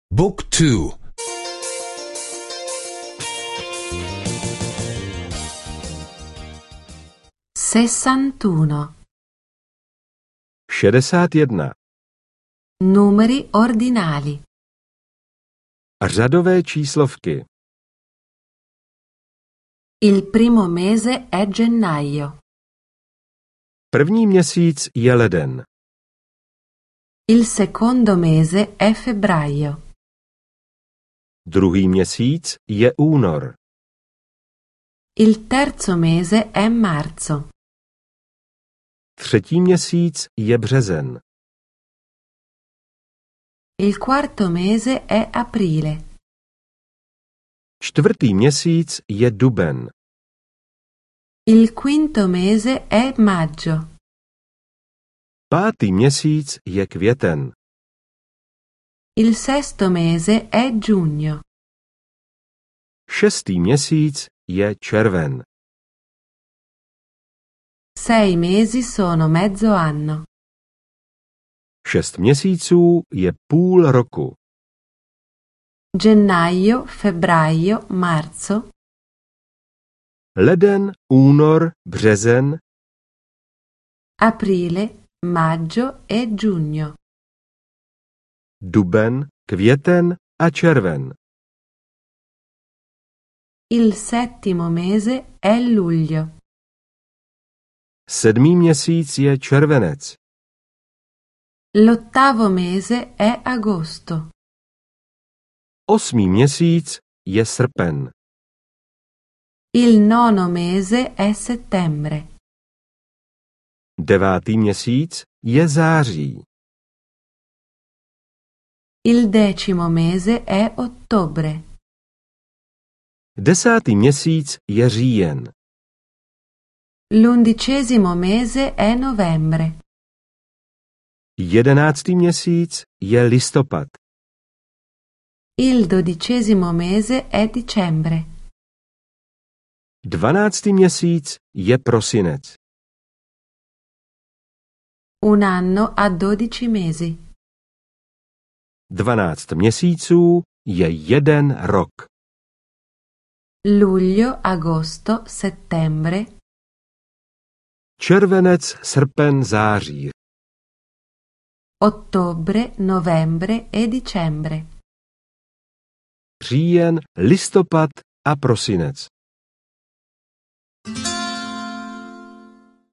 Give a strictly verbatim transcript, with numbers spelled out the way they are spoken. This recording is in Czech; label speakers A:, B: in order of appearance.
A: Book two.
B: sessantuno.
C: šedesát jedna.
B: Numeri ordinali.
C: Řadové číslovky.
B: Il primo mese è gennaio.
C: První měsíc je leden.
B: Il secondo mese è febbraio.
C: Druhý měsíc je únor.
B: Il terzo mese è marzo.
C: Třetí měsíc je březen.
B: Il quarto mese è aprile.
C: Čtvrtý měsíc je duben.
B: Il quinto mese è maggio.
C: Pátý měsíc je květen.
B: Il sesto mese è giugno.
C: Šestý měsíc je červen.
B: Sei mesi sono mezzo anno.
C: Šest měsíců je půl roku.
B: Gennaio, febbraio, marzo.
C: Leden, únor, březen.
B: Aprile, maggio e giugno.
C: Duben, květen a červen.
B: Il settimo mese è luglio.
C: Sedmý měsíc je červenec.
B: L'ottavo mese è agosto.
C: Osmý měsíc je srpen.
B: Il nono mese è settembre.
C: Devátý měsíc je září.
B: Il decimo mese è ottobre.
C: Desátý měsíc je říjen.
B: L'undicesimo mese è novembre.
C: Jedenáctý měsíc je listopad.
B: Il dodicesimo mese è dicembre.
C: Dvanáctý měsíc je prosinec.
B: Un anno ha dodici mesi.
C: Dvanáct měsíců je jeden rok.
B: Luglio, agosto, settembre.
C: Červenec, srpen, září.
B: Ottobre, novembre e dicembre.
C: Říjen, listopad a prosinec.